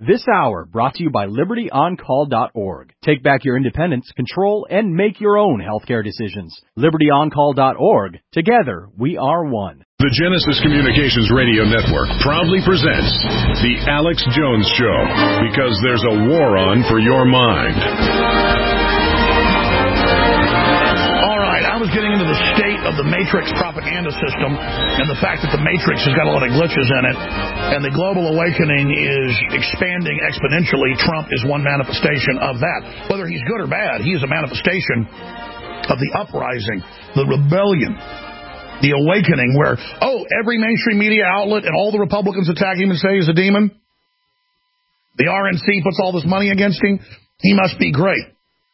This hour brought to you by LibertyOnCall.org. Take back your independence, control, and make your own healthcare decisions. LibertyOnCall.org. Together, we are one. The Genesis Communications Radio Network proudly presents The Alex Jones Show, because there's a war on for your mind. I was getting into the state of the Matrix propaganda system and the fact that the Matrix has got a lot of glitches in it, and the global awakening is expanding exponentially. Trump is one manifestation of that. Whether he's good or bad, he is a manifestation of the uprising, the rebellion, the awakening where, every mainstream media outlet and all the Republicans attack him and say he's a demon. The RNC puts all this money against him. He must be great.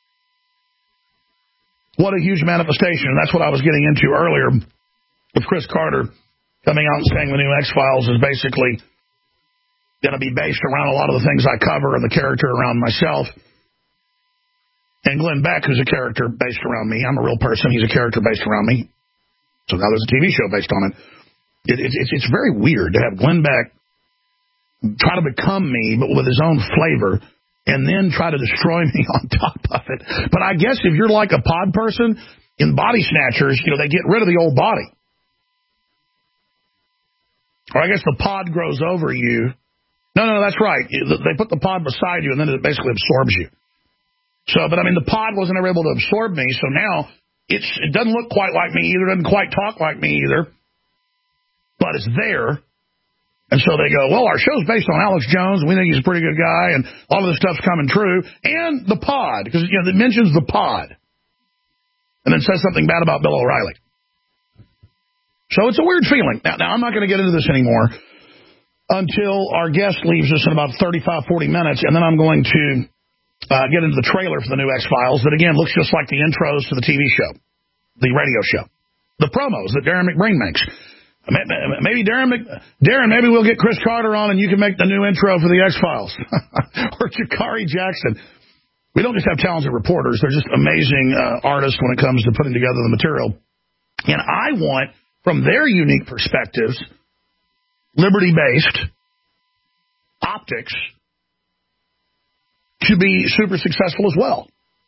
What a huge manifestation. And that's what I was getting into earlier with Chris Carter coming out and saying the new X-Files is basically going to be based around a lot of the things I cover and the character around myself. And Glenn Beck, who's a character based around me. I'm a real person. He's a character based around me. So now there's a TV show based on it. It's very weird to have Glenn Beck try to become me, but with his own flavor, and then try to destroy me on top of it. But I guess if you're like a pod person, in Body Snatchers, they get rid of the old body. Or I guess the pod grows over you. No, that's right. They put the pod beside you, and then it basically absorbs you. The pod wasn't ever able to absorb me, so now it doesn't look quite like me either, doesn't quite talk like me either, but it's there. And so they go, well, our show's based on Alex Jones, and we think he's a pretty good guy, and all of this stuff's coming true. And the pod, because it mentions the pod. And then says something bad about Bill O'Reilly. So it's a weird feeling. Now I'm not going to get into this anymore until our guest leaves us in about 35, 40 minutes, and then I'm going to get into the trailer for the new X-Files that, again, looks just like the intros to the TV show, the radio show, the promos that Darren McBreen makes. Maybe Darren, maybe we'll get Chris Carter on and you can make the new intro for the X-Files. Or Jakari Jackson. We don't just have talented reporters. They're just amazing artists when it comes to putting together the material. And I want, from their unique perspectives, liberty-based optics to be super successful as well.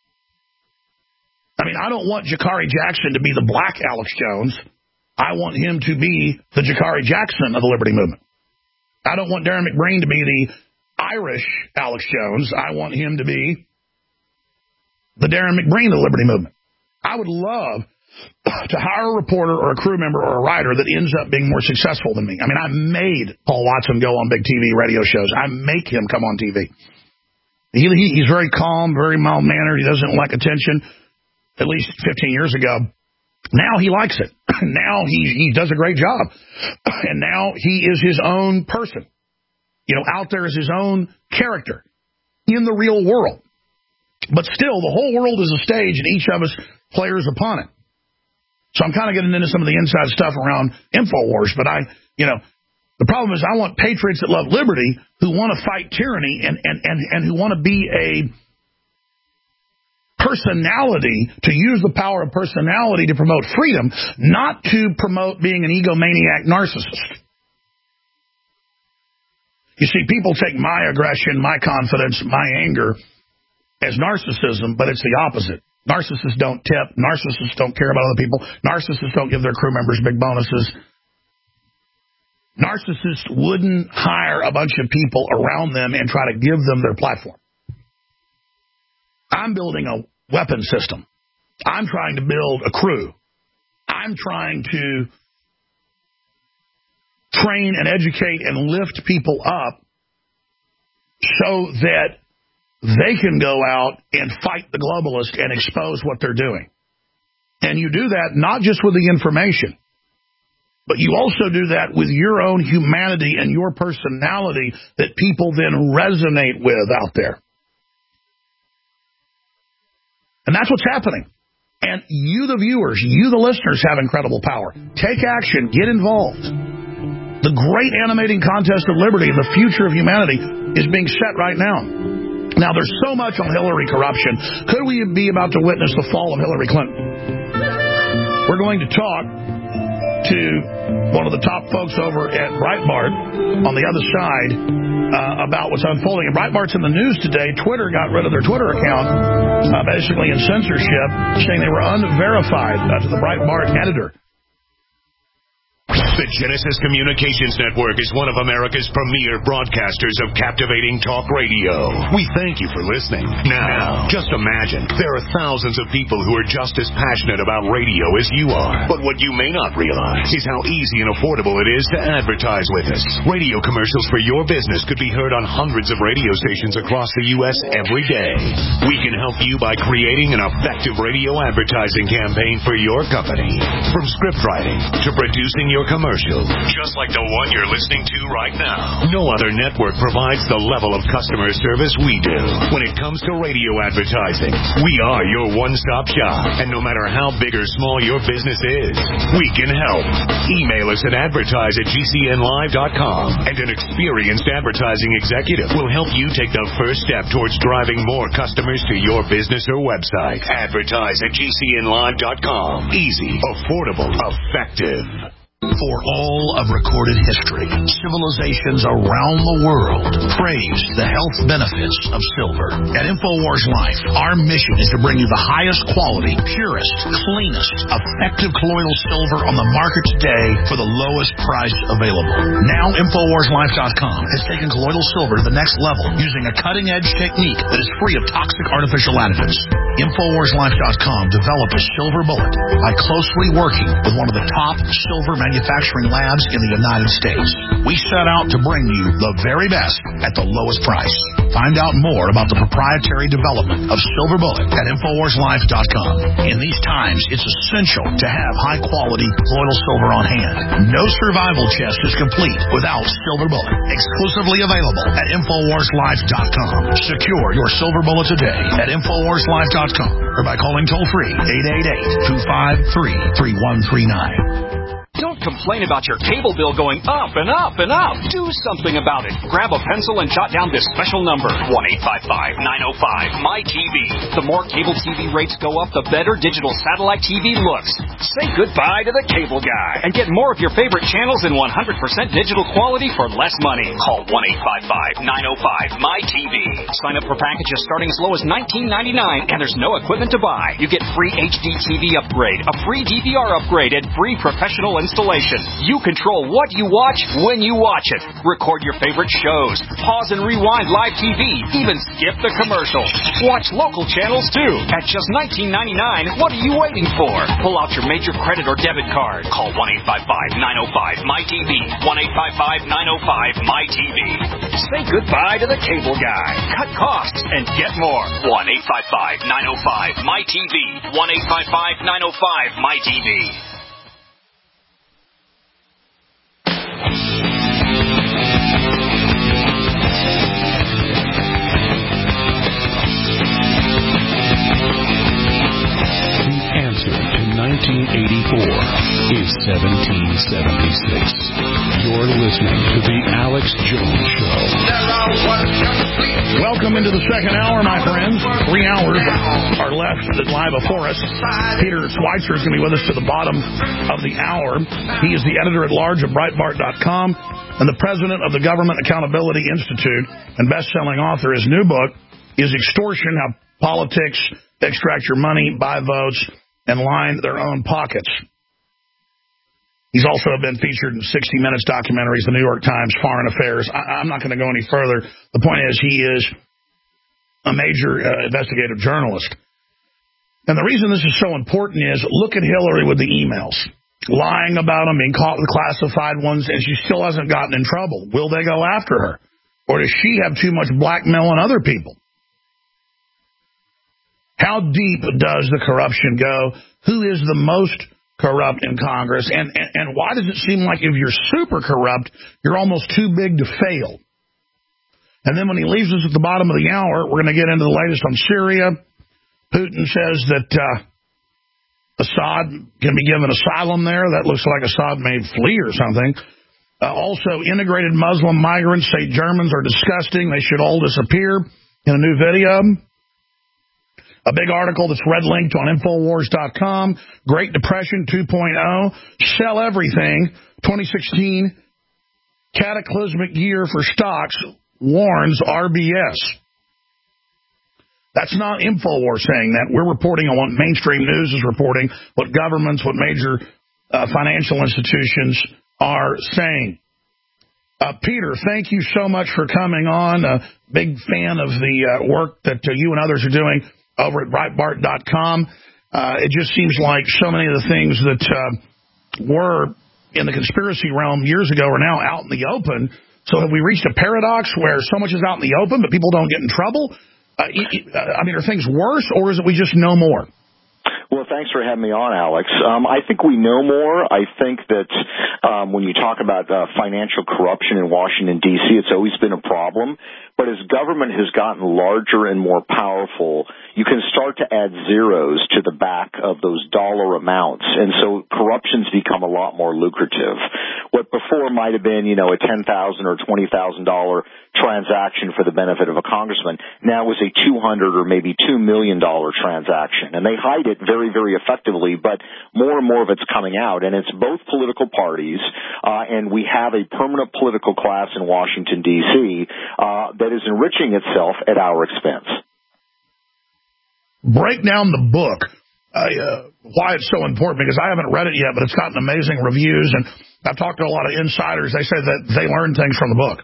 I don't want Jakari Jackson to be the black Alex Jones. I want him to be the Jakari Jackson of the Liberty Movement. I don't want Darren McBreen to be the Irish Alex Jones. I want him to be the Darren McBreen of the Liberty Movement. I would love to hire a reporter or a crew member or a writer that ends up being more successful than me. I made Paul Watson go on big TV radio shows. I make him come on TV. He's very calm, very mild-mannered. He doesn't like attention, at least 15 years ago. Now he likes it. Now he does a great job. And now he is his own person. Out there is his own character in the real world. But still, the whole world is a stage, and each of us players upon it. So I'm kind of getting into some of the inside stuff around InfoWars. But the problem is I want patriots that love liberty who want to fight tyranny and who want to be a personality, to use the power of personality to promote freedom, not to promote being an egomaniac narcissist. You see, people take my aggression, my confidence, my anger as narcissism, but it's the opposite. Narcissists don't tip. Narcissists don't care about other people. Narcissists don't give their crew members big bonuses. Narcissists wouldn't hire a bunch of people around them and try to give them their platform. I'm building a weapon system. I'm trying to build a crew. I'm trying to train and educate and lift people up so that they can go out and fight the globalists and expose what they're doing. And you do that not just with the information, but you also do that with your own humanity and your personality that people then resonate with out there. And that's what's happening. And you, the viewers, you, the listeners, have incredible power. Take action. Get involved. The great animating contest of liberty and the future of humanity is being set right now. Now, there's so much on Hillary corruption. Could we be about to witness the fall of Hillary Clinton? We're going to talk to one of the top folks over at Breitbart on the other side about what's unfolding. And Breitbart's in the news today. Twitter got rid of their Twitter account, basically in censorship, saying they were unverified to the Breitbart editor. The Genesis Communications Network is one of America's premier broadcasters of captivating talk radio. We thank you for listening. Now, just imagine, there are thousands of people who are just as passionate about radio as you are. But what you may not realize is how easy and affordable it is to advertise with us. Radio commercials for your business could be heard on hundreds of radio stations across the U.S. every day. We can help you by creating an effective radio advertising campaign for your company. From script writing to producing your commercial, just like the one you're listening to right now. No other network provides the level of customer service we do. When it comes to radio advertising, we are your one-stop shop. And no matter how big or small your business is, we can help. Email us at advertise@gcnlive.com, and an experienced advertising executive will help you take the first step towards driving more customers to your business or website. Advertise@gcnlive.com. Easy, affordable, effective. For all of recorded history, civilizations around the world praise the health benefits of silver. At InfoWars Life, our mission is to bring you the highest quality, purest, cleanest, effective colloidal silver on the market today for the lowest price available. Now, InfoWarsLife.com has taken colloidal silver to the next level using a cutting-edge technique that is free of toxic artificial additives. InfoWarsLife.com developed a silver bullet by closely working with one of the top silver manufacturing labs in the United States. We set out to bring you the very best at the lowest price. Find out more about the proprietary development of Silver Bullet at InfoWarsLife.com. In these times, it's essential to have high-quality colloidal silver on hand. No survival chest is complete without Silver Bullet. Exclusively available at InfoWarsLife.com. Secure your Silver Bullet today at InfoWarsLife.com or by calling toll-free 888-253-3139. Don't complain about your cable bill going up and up and up. Do something about it. Grab a pencil and jot down this special number, 1-855-905-MY-TV. The more cable TV rates go up, the better digital satellite TV looks. Say goodbye to the cable guy and get more of your favorite channels in 100% digital quality for less money. Call 1-855-905-MY-TV. Sign up for packages starting as low as $19.99, and there's no equipment to buy. You get free HD TV upgrade, a free DVR upgrade, and free professional installation. You control what you watch when you watch it. Record your favorite shows. Pause and rewind live TV. Even skip the commercial. Watch local channels too. At just $19.99, what are you waiting for? Pull out your major credit or debit card. Call 1-855-905-MY-TV. 1-855-905-MY-TV. Say goodbye to the cable guy. Cut costs and get more. 1-855-905-MY-TV. 1-855-905-MY-TV. The answer to 1984 is 1776. You're listening to The Alex Jones Show. Welcome into the second hour, my friends. 3 hours are left that lie before us. Peter Schweitzer is going to be with us to the bottom of the hour. He is the editor-at-large of Breitbart.com and the president of the Government Accountability Institute and best-selling author. His new book is Extortion: How Politics Extract Your Money, Buy Votes, and Line Their Own Pockets. He's also been featured in 60 Minutes documentaries, the New York Times, Foreign Affairs. I'm not going to go any further. The point is he is a major investigative journalist. And the reason this is so important is look at Hillary with the emails, lying about them, being caught with classified ones, and she still hasn't gotten in trouble. Will they go after her? Or does she have too much blackmail on other people? How deep does the corruption go? Who is the most corrupt in Congress? And why does it seem like if you're super corrupt, you're almost too big to fail? And then when he leaves us at the bottom of the hour, we're going to get into the latest on Syria. Putin says that Assad can be given asylum there. That looks like Assad may flee or something. Also, integrated Muslim migrants say Germans are disgusting. They should all disappear in a new video. A big article that's red linked on Infowars.com. Great Depression 2.0. Sell everything. 2016 cataclysmic year for stocks. warns RBS. That's not InfoWars saying that. We're reporting on what mainstream news is reporting, what governments, what major financial institutions are saying. Peter, thank you so much for coming on. A big fan of the work that you and others are doing over at Breitbart.com. It just seems like so many of the things that were in the conspiracy realm years ago are now out in the open. So have we reached a paradox where so much is out in the open, but people don't get in trouble? Are things worse, or is it we just know more? Well, thanks for having me on, Alex. I think we know more. I think that when you talk about financial corruption in Washington, D.C., it's always been a problem. But as government has gotten larger and more powerful, you can start to add zeros to the back of those dollar amounts. And so corruption's become a lot more lucrative. What before might have been, a $10,000 or $20,000 transaction for the benefit of a congressman now is a $200 or maybe $2 million transaction. And they hide it very, very effectively, but more and more of it's coming out. And it's both political parties, and we have a permanent political class in Washington, D.C., that is enriching itself at our expense. Break down the book, why it's so important, because I haven't read it yet, but it's gotten amazing reviews, and I've talked to a lot of insiders. They say that they learned things from the book.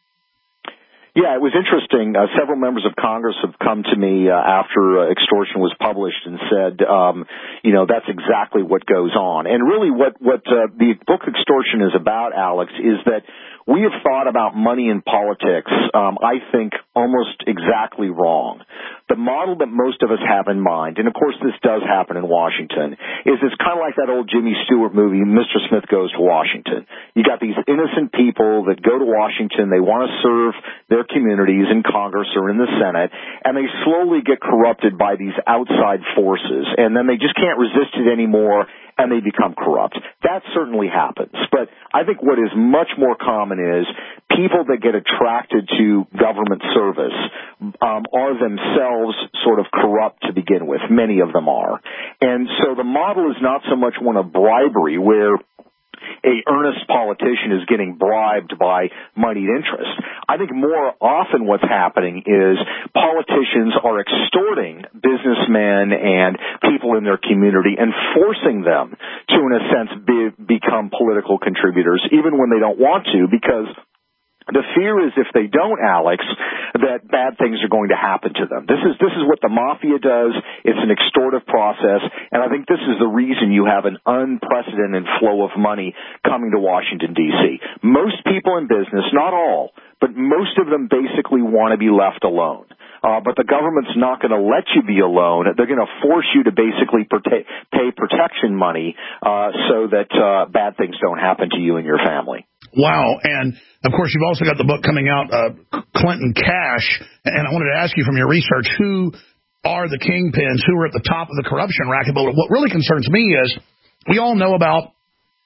Yeah, it was interesting. Several members of Congress have come to me after Extortion was published and said, that's exactly what goes on. And really what the book Extortion is about, Alex, is that we have thought about money in politics, I think, almost exactly wrong. The model that most of us have in mind, and of course this does happen in Washington, is it's kind of like that old Jimmy Stewart movie, Mr. Smith Goes to Washington. You got these innocent people that go to Washington, they want to serve their communities in Congress or in the Senate, and they slowly get corrupted by these outside forces, and then they just can't resist it anymore, and they become corrupt. That certainly happens. But I think what is much more common is people that get attracted to government service are themselves sort of corrupt to begin with. Many of them are. And so the model is not so much one of bribery, where a earnest politician is getting bribed by moneyed interest. I think more often what's happening is politicians are extorting businessmen and people in their community and forcing them to, in a sense, become political contributors, even when they don't want to, because the fear is if they don't, Alex, that bad things are going to happen to them. This is what the mafia does. It's an extortive process, and I think this is the reason you have an unprecedented flow of money coming to Washington, D.C. Most people in business, not all, but most of them basically want to be left alone. But the government's not going to let you be alone. They're going to force you to basically pay protection money so that bad things don't happen to you and your family. Wow. And, of course, you've also got the book coming out, Clinton Cash. And I wanted to ask you from your research, who are the kingpins, who are at the top of the corruption racket? But what really concerns me is we all know about,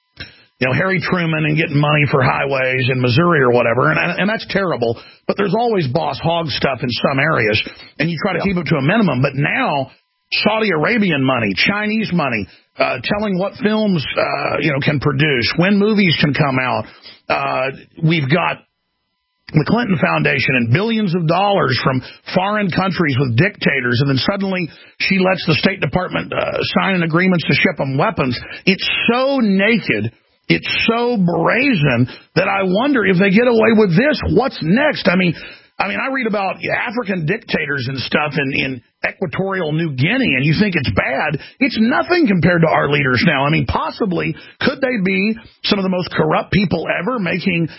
Harry Truman and getting money for highways in Missouri or whatever, and that's terrible. But there's always boss hog stuff in some areas, and you try to keep it to a minimum. But now, Saudi Arabian money, Chinese money, telling what films, can produce, when movies can come out. We've got the Clinton Foundation and billions of dollars from foreign countries with dictators, and then suddenly she lets the State Department sign agreements to ship them weapons. It's so naked, it's so brazen that I wonder if they get away with this, what's next? I mean, I read about African dictators and stuff in Equatorial New Guinea, and you think it's bad. It's nothing compared to our leaders now. I mean, possibly, could they be some of the most corrupt people ever, making,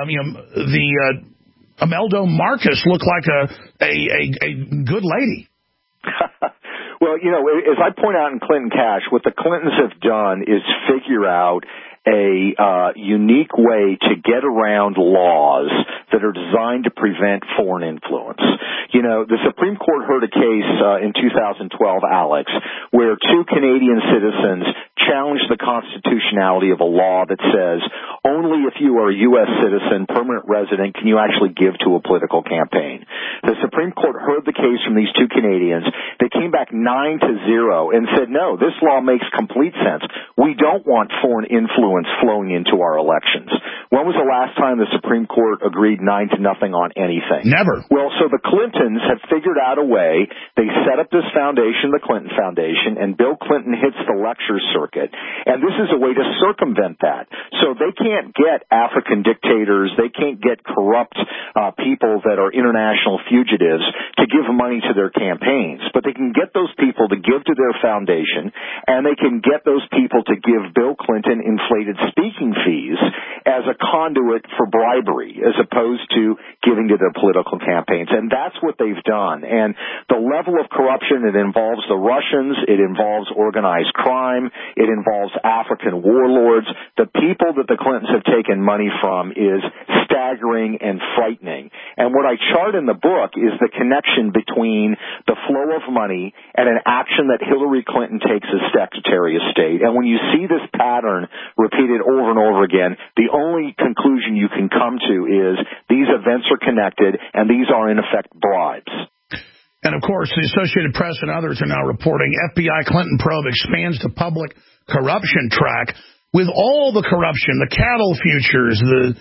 the Imelda Marcos look like a good lady? Well, as I point out in Clinton Cash, what the Clintons have done is figure out a unique way to get around laws that are designed to prevent foreign influence. The Supreme Court heard a case in 2012, Alex, where two Canadian citizens challenged the constitutionality of a law that says only if you are a U.S. citizen, permanent resident, can you actually give to a political campaign. The Supreme Court heard the case from these two Canadians. They came back 9-0 and said, no, this law makes complete sense. We don't want foreign influence flowing into our elections. When was the last time the Supreme Court agreed 9-0 on anything? Never. Well, so the Clintons have figured out a way. They set up this foundation, the Clinton Foundation, and Bill Clinton hits the lecture circuit. And this is a way to circumvent that. So they can't get African dictators. They can't get corrupt people that are international fugitives to give money to their campaigns. But they can get those people to give to their foundation, and they can get those people to give Bill Clinton inflated speaking fees as a conduit for bribery, as opposed to giving to their political campaigns. And that's what they've done. And the level of corruption, it involves the Russians, it involves organized crime, it involves African warlords. The people that the Clintons have taken money from is staggering and frightening. And what I chart in the book is the connection between the flow of money and an action that Hillary Clinton takes as Secretary of State. And when you see this pattern repeated over and over again, the only conclusion you can come to is these events are connected, and these are, in effect, bribes. And, of course, the Associated Press and others are now reporting FBI Clinton probe expands to public corruption track. With all the corruption, the cattle futures,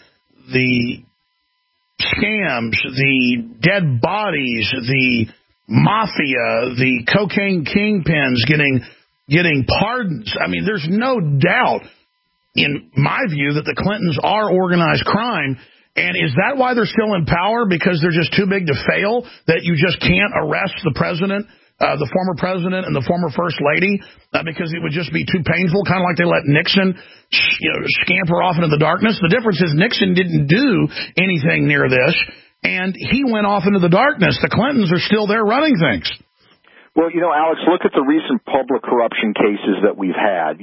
the scams, the dead bodies, the mafia, the cocaine kingpins getting pardons. I mean, there's no doubt, in my view, that the Clintons are organized crime. And is that why they're still in power? Because they're just too big to fail, that you just can't arrest the president, the former president and the former first lady, because it would just be too painful, kind of like they let Nixon scamper off into the darkness. The difference is Nixon didn't do anything near this, and he went off into the darkness. The Clintons are still there running things. Well, Alex, look at the recent public corruption cases that we've had.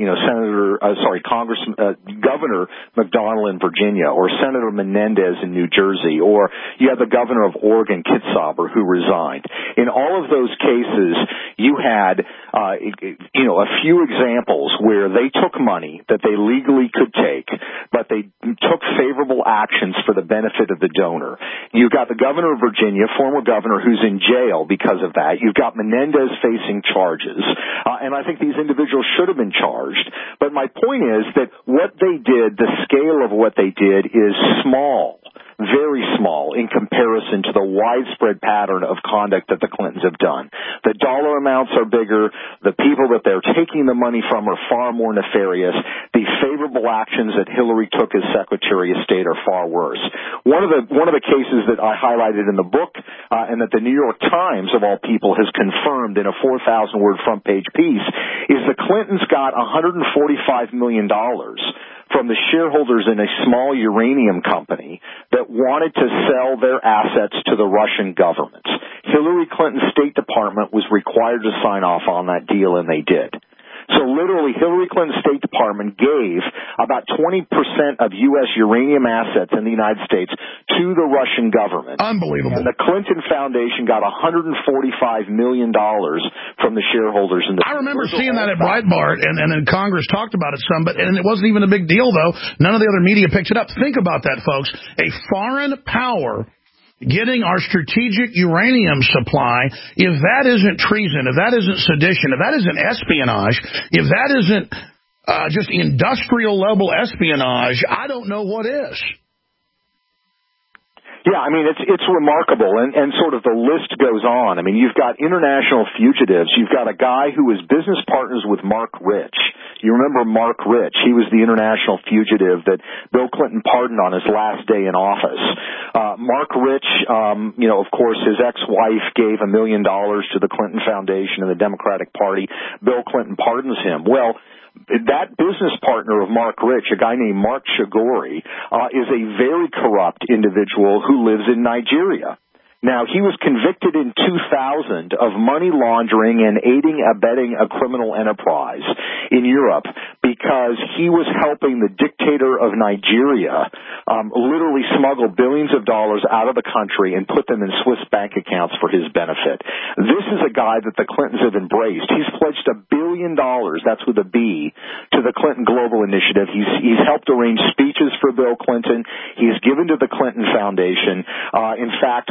Governor McDonnell in Virginia, or Senator Menendez in New Jersey, or you had the governor of Oregon, Kitzhaber, who resigned. In all of those cases, you had, a few examples where they took money that they legally could take, but they took favorable actions for the benefit of the donor. You've got the governor of Virginia, former governor, who's in jail because of that. You've got Menendez facing charges, and I think these individuals should have been charged. But my point is that what they did, the scale of what they did, is small, very small in comparison to the widespread pattern of conduct that the Clintons have done. The dollar amounts are bigger. The people that they're taking the money from are far more nefarious. The favorable actions that Hillary took as Secretary of State are far worse. One of the cases that I highlighted in the book, and that the New York Times, of all people, has confirmed in a 4,000-word front-page piece, is the Clintons got $145 million from the shareholders in a small uranium company that wanted to sell their assets to the Russian government. Hillary Clinton's State Department was required to sign off on that deal, and they did. So literally, Hillary Clinton's State Department gave about 20% of U.S. uranium assets in the United States to the Russian government. Unbelievable. And the Clinton Foundation got $145 million from the shareholders. I remember seeing that at Breitbart, and then Congress talked about it some, and it wasn't even a big deal, though. None of the other media picked it up. Think about that, folks. A foreign power getting our strategic uranium supply, if that isn't treason, if that isn't sedition, if that isn't espionage, if that isn't just industrial-level espionage, I don't know what is. Yeah, I mean, it's remarkable, and sort of the list goes on. I mean, you've got international fugitives. You've got a guy who is business partners with Mark Rich. You remember Mark Rich? He was the international fugitive that Bill Clinton pardoned on his last day in office. Mark Rich, of course, his ex-wife gave $1 million to the Clinton Foundation and the Democratic Party. Bill Clinton pardons him. Well, that business partner of Mark Rich, a guy named Mark Shigori, is a very corrupt individual who lives in Nigeria. Now, he was convicted in 2000 of money laundering and aiding, abetting a criminal enterprise in Europe because he was helping the dictator of Nigeria literally smuggle billions of dollars out of the country and put them in Swiss bank accounts for his benefit. This is a guy that the Clintons have embraced. He's pledged $1 billion, that's with a B, to the Clinton Global Initiative. He's helped arrange speeches for Bill Clinton. He's given to the Clinton Foundation. In fact, when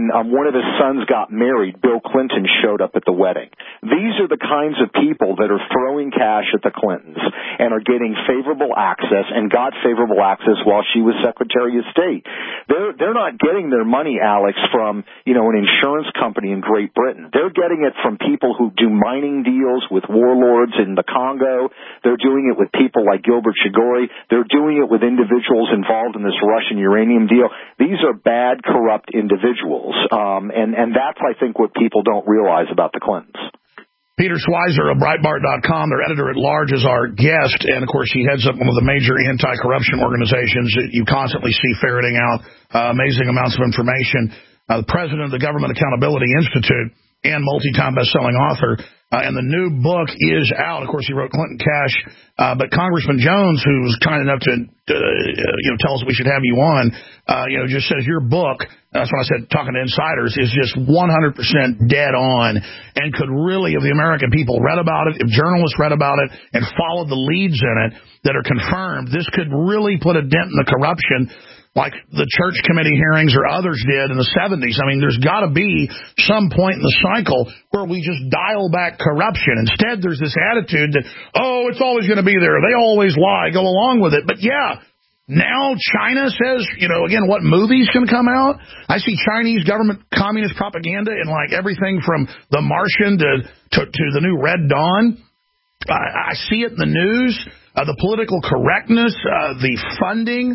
when one of his sons got married, Bill Clinton showed up at the wedding. These are the kinds of people that are throwing cash at the Clintons and are getting favorable access and got favorable access while she was Secretary of State. They're not getting their money, Alex, from, an insurance company in Great Britain. They're getting it from people who do mining deals with warlords in the Congo. They're doing it with people like Gilbert Chagoury. They're doing it with individuals involved in this Russian uranium deal. These are bad, corrupt individuals. And that's, I think, what people don't realize about the Clintons. Peter Schweizer of Breitbart.com, their editor-at-large, is our guest. And, of course, he heads up one of the major anti-corruption organizations that you constantly see ferreting out amazing amounts of information. The president of the Government Accountability Institute and multi-time best-selling author. And the new book is out. Of course, he wrote Clinton Cash. But Congressman Jones, who was kind enough to tell us we should have you on, just says your book, that's what I said, talking to insiders, is just 100% dead on and could really, if the American people read about it, if journalists read about it and followed the leads in it that are confirmed, this could really put a dent in the corruption like the church committee hearings or others did in the 70s. I mean, there's got to be some point in the cycle where we just dial back corruption. Instead, there's this attitude that, it's always going to be there. They always lie. Go along with it. But, yeah, now China says, again, what movies can come out. I see Chinese government communist propaganda in, like, everything from The Martian to the new Red Dawn. I see it in the news, the political correctness, the funding,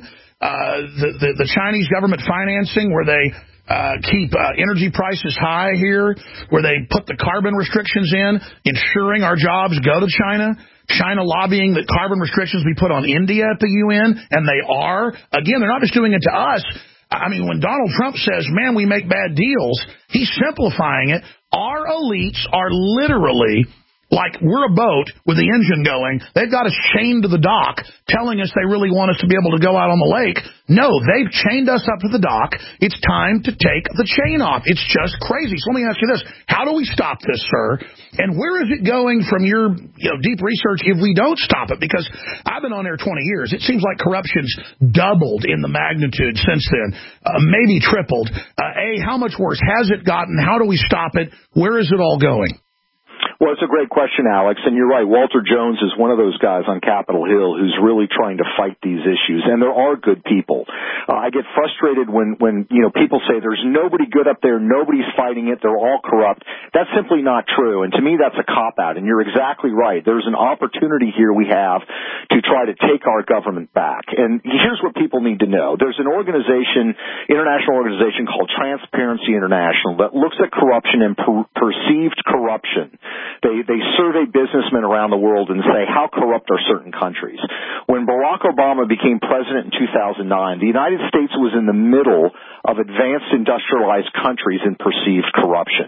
the Chinese government financing where they keep energy prices high here, where they put the carbon restrictions in, ensuring our jobs go to China. China lobbying that carbon restrictions be put on India at the UN, and they are. Again, they're not just doing it to us. I mean, when Donald Trump says, man, we make bad deals, he's simplifying it. Our elites are literally like we're a boat with the engine going. They've got us chained to the dock, telling us they really want us to be able to go out on the lake. No, they've chained us up to the dock. It's time to take the chain off. It's just crazy. So let me ask you this. How do we stop this, sir? And where is it going from your deep research if we don't stop it? Because I've been on there 20 years. It seems like corruption's doubled in the magnitude since then, maybe tripled. How much worse has it gotten? How do we stop it? Where is it all going? Well, it's a great question, Alex, and you're right. Walter Jones is one of those guys on Capitol Hill who's really trying to fight these issues, and there are good people. I get frustrated when people say there's nobody good up there, nobody's fighting it, they're all corrupt. That's simply not true, and to me that's a cop-out, and you're exactly right. There's an opportunity here we have to try to take our government back, and here's what people need to know. There's an international organization called Transparency International that looks at corruption and perceived corruption. They survey businessmen around the world and say, how corrupt are certain countries? When Barack Obama became president in 2009, the United States was in the middle of advanced industrialized countries in perceived corruption.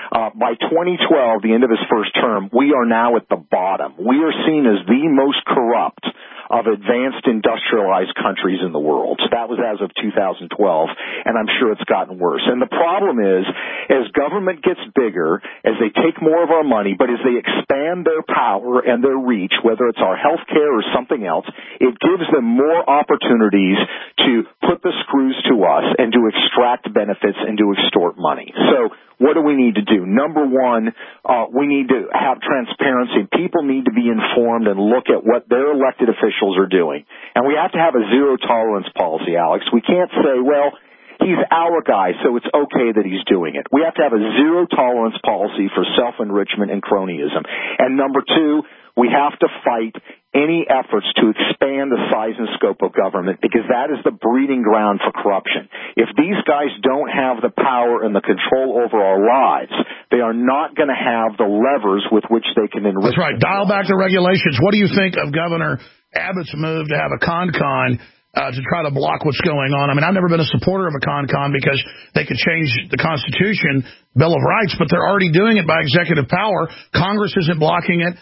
By 2012, the end of his first term, we are now at the bottom. We are seen as the most corrupt of advanced industrialized countries in the world. So that was as of 2012, and I'm sure it's gotten worse. And the problem is, as government gets bigger, as they take more of our money, but as they expand their power and their reach, whether it's our health care or something else, it gives them more opportunities to put the screws to us and to extract benefits and to extort money. So what do we need to do? Number one, we need to have transparency. People need to be informed and look at what their elected officials are doing. And we have to have a zero-tolerance policy, Alex. We can't say, well, he's our guy, so it's okay that he's doing it. We have to have a zero-tolerance policy for self-enrichment and cronyism. And number two, we have to fight any efforts to expand the size and scope of government because that is the breeding ground for corruption. If these guys don't have the power and the control over our lives, they are not going to have the levers with which they can enrich. That's right. Dial back the regulations. What do you think of Governor Abbott's move to have a con to try to block what's going on? I mean, I've never been a supporter of a con because they could change the Constitution, Bill of Rights, but they're already doing it by executive power. Congress isn't blocking it.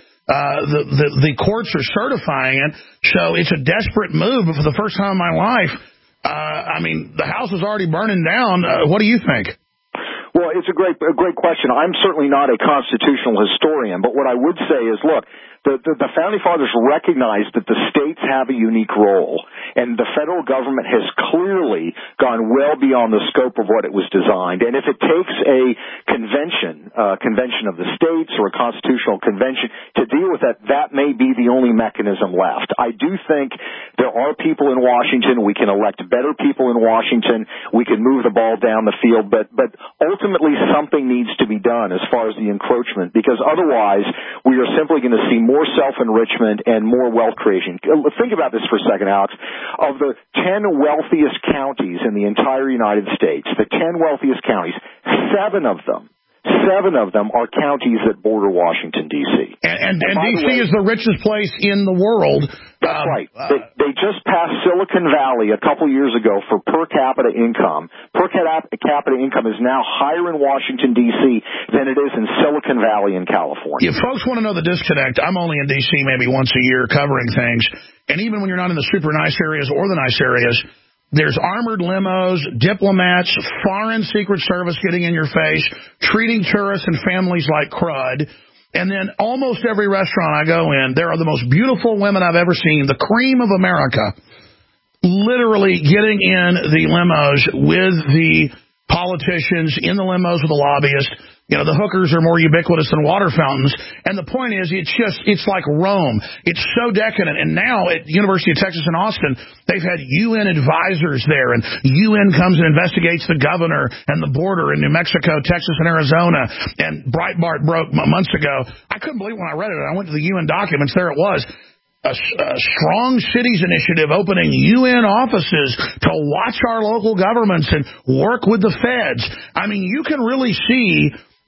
The courts are certifying it, so it's a desperate move. But for the first time in my life, I mean, the house is already burning down. What do you think? Well, it's a great question. I'm certainly not a constitutional historian, but what I would say is, look, the Founding Fathers recognized that the states have a unique role, and the federal government has clearly gone well beyond the scope of what it was designed. And if it takes a convention of the states or a constitutional convention to deal with that, that may be the only mechanism left. I do think there are people in Washington. We can elect better people in Washington. We can move the ball down the field, but ultimately something needs to be done as far as the encroachment, because otherwise we are simply going to see more self-enrichment and more wealth creation. Think about this for a second, Alex. Of the 10 wealthiest counties in the entire United States, the 10 wealthiest counties, 7 of them are counties that border Washington, D.C. And D.C. is the richest place in the world. That's right. They just passed Silicon Valley a couple years ago for per capita income. Per capita income is now higher in Washington, D.C. than it is in Silicon Valley in California. If folks want to know the disconnect, I'm only in D.C. maybe once a year covering things. And even when you're not in the super nice areas or the nice areas, there's armored limos, diplomats, foreign Secret Service getting in your face, treating tourists and families like crud. And then almost every restaurant I go in, there are the most beautiful women I've ever seen, the cream of America, literally getting in the limos with the politicians, in the limos with the lobbyists. You know, the hookers are more ubiquitous than water fountains. And the point is, it's like Rome. It's so decadent. And now at University of Texas in Austin, they've had UN advisors there, and UN comes and investigates the governor and the border in New Mexico, Texas, and Arizona. And Breitbart broke months ago. I couldn't believe when I read it. I went to the UN documents. There it was. A strong cities initiative opening UN offices to watch our local governments and work with the feds. I mean, you can really see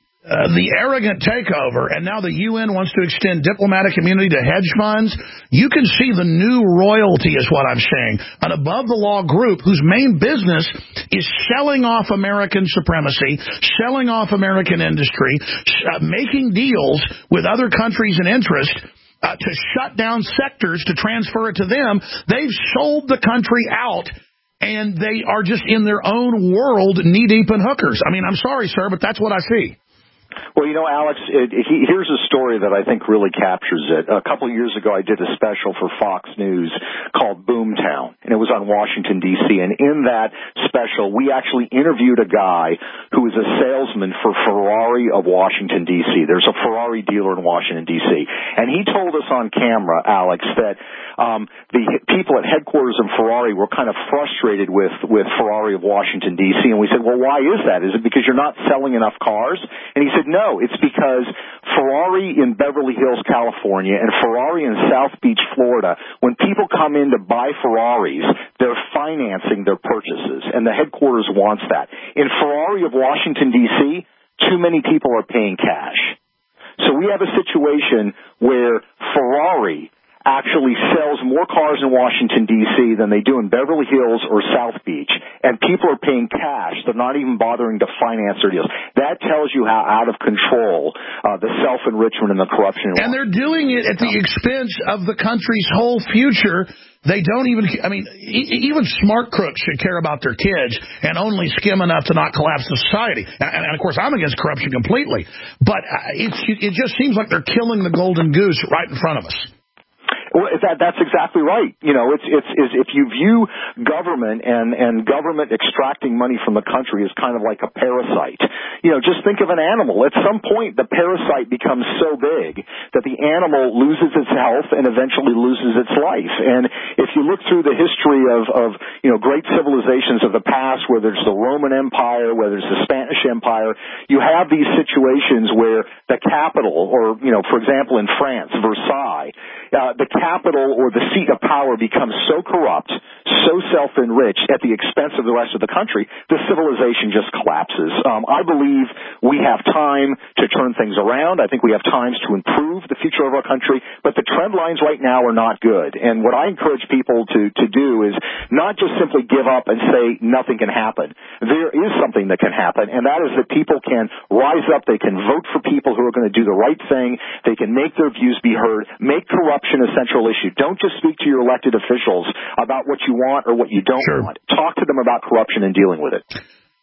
the arrogant takeover, and now the UN wants to extend diplomatic immunity to hedge funds. You can see the new royalty is what I'm saying. An above-the-law group whose main business is selling off American supremacy, selling off American industry, making deals with other countries in interest to shut down sectors to transfer it to them. They've sold the country out, and they are just in their own world knee-deep in hookers. I mean, I'm sorry, sir, but that's what I see. Well, you know, Alex, here's a story that I think really captures it. A couple of years ago, I did a special for Fox News called Boomtown, and it was on Washington, D.C. And in that special, we actually interviewed a guy who was a salesman for Ferrari of Washington, D.C. There's a Ferrari dealer in Washington, D.C. And he told us on camera, Alex, that the people at headquarters of Ferrari were kind of frustrated with Ferrari of Washington, D.C. And we said, well, why is that? Is it because you're not selling enough cars? And he said, no, it's because Ferrari in Beverly Hills, California, and Ferrari in South Beach, Florida, when people come in to buy Ferraris, they're financing their purchases, and the headquarters wants that. In Ferrari of Washington, D.C., too many people are paying cash. So we have a situation where Ferrari actually sells more cars in Washington, D.C. than they do in Beverly Hills or South Beach, and people are paying cash. They're not even bothering to finance their deals. That tells you how out of control the self-enrichment and the corruption. And they're doing it at the expense of the country's whole future. They don't even, I mean, even smart crooks should care about their kids and only skim enough to not collapse the society. And of course, I'm against corruption completely. But it just seems like they're killing the golden goose right in front of us. Well, that's exactly right. You know, it's if you view government and government extracting money from the country as kind of like a parasite, you know, just think of an animal. At some point, the parasite becomes so big that the animal loses its health and eventually loses its life. And if you look through the history of you know, great civilizations of the past, whether it's the Roman Empire, whether it's the Spanish Empire, you have these situations where the capital, or, you know, for example, in France, Versailles, the capital or the seat of power becomes so corrupt, so self-enriched at the expense of the rest of the country, the civilization just collapses. I believe we have time to turn things around. I think we have times to improve the future of our country, but the trend lines right now are not good. And what I encourage people to do is not just simply give up and say nothing can happen. There is something that can happen, and that is that people can rise up, they can vote for people who are going to do the right thing, they can make their views be heard, make corruption a central issue. Don't just speak to your elected officials about what you want or what you don't want. Talk to them about corruption and dealing with it.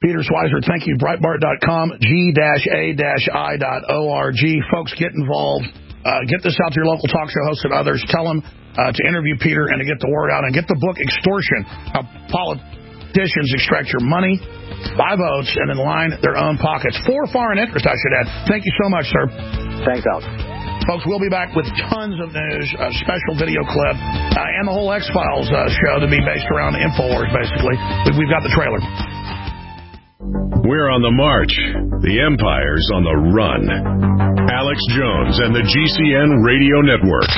Peter Schweizer, thank you. Breitbart.com, g-a-i.org. Folks, get involved. Get this out to your local talk show hosts and others. Tell them to interview Peter and to get the word out. And get the book, Extortion, How Politicians Extract Your Money, buy votes, and then line their own pockets. For foreign interest, I should add. Thank you so much, sir. Thanks, Alex. Folks, we'll be back with tons of news, a special video clip, and the whole X-Files show to be based around InfoWars, basically. We've got the trailer. We're on the march. The Empire's on the run. Alex Jones and the GCN Radio Network.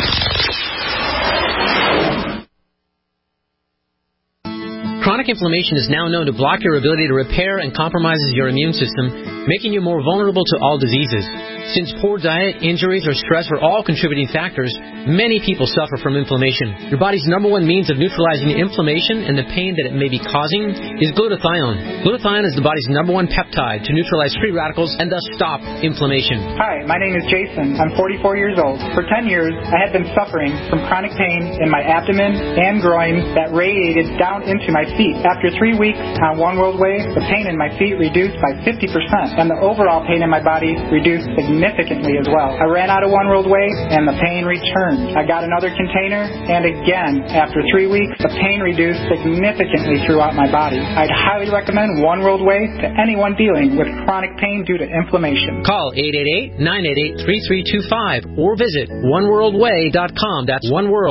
Chronic inflammation is now known to block your ability to repair and compromises your immune system, making you more vulnerable to all diseases. Since poor diet, injuries, or stress are all contributing factors, many people suffer from inflammation. Your body's number one means of neutralizing inflammation and the pain that it may be causing is glutathione. Glutathione is the body's number one peptide to neutralize free radicals and thus stop inflammation. Hi, my name is Jason. I'm 44 years old. For 10 years, I had been suffering from chronic pain in my abdomen and groin that radiated down into my feet. After 3 weeks on One World Way, the pain in my feet reduced by 50%, and the overall pain in my body reduced significantly as well. I ran out of One World Way, and the pain returned. I got another container, and again, after 3 weeks, the pain reduced significantly throughout my body. I'd highly recommend One World Way to anyone dealing with chronic pain due to inflammation. Call 888-988-3325 or visit oneworldway.com. That's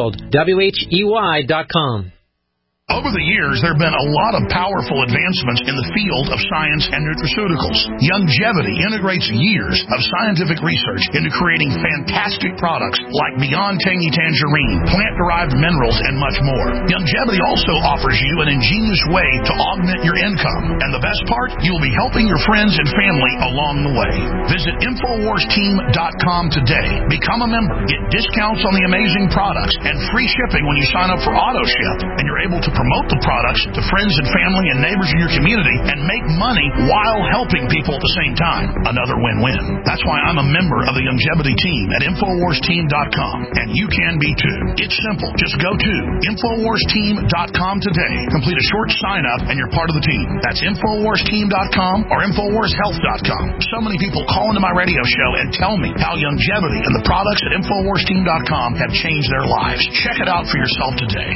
oneworld.com. Over the years, there have been a lot of powerful advancements in the field of science and nutraceuticals. Youngevity integrates years of scientific research into creating fantastic products like Beyond Tangy Tangerine, plant-derived minerals, and much more. Youngevity also offers you an ingenious way to augment your income. And the best part, you'll be helping your friends and family along the way. Visit InfoWarsTeam.com today. Become a member. Get discounts on the amazing products and free shipping when you sign up for AutoShip. And you're able to promote the products to friends and family and neighbors in your community and make money while helping people at the same time. Another win-win. That's why I'm a member of the Youngevity team at InfoWarsTeam.com. And you can be too. It's simple. Just go to InfoWarsTeam.com today. Complete a short sign-up and you're part of the team. That's InfoWarsTeam.com or InfoWarsHealth.com. So many people call into my radio show and tell me how Youngevity and the products at InfoWarsTeam.com have changed their lives. Check it out for yourself today.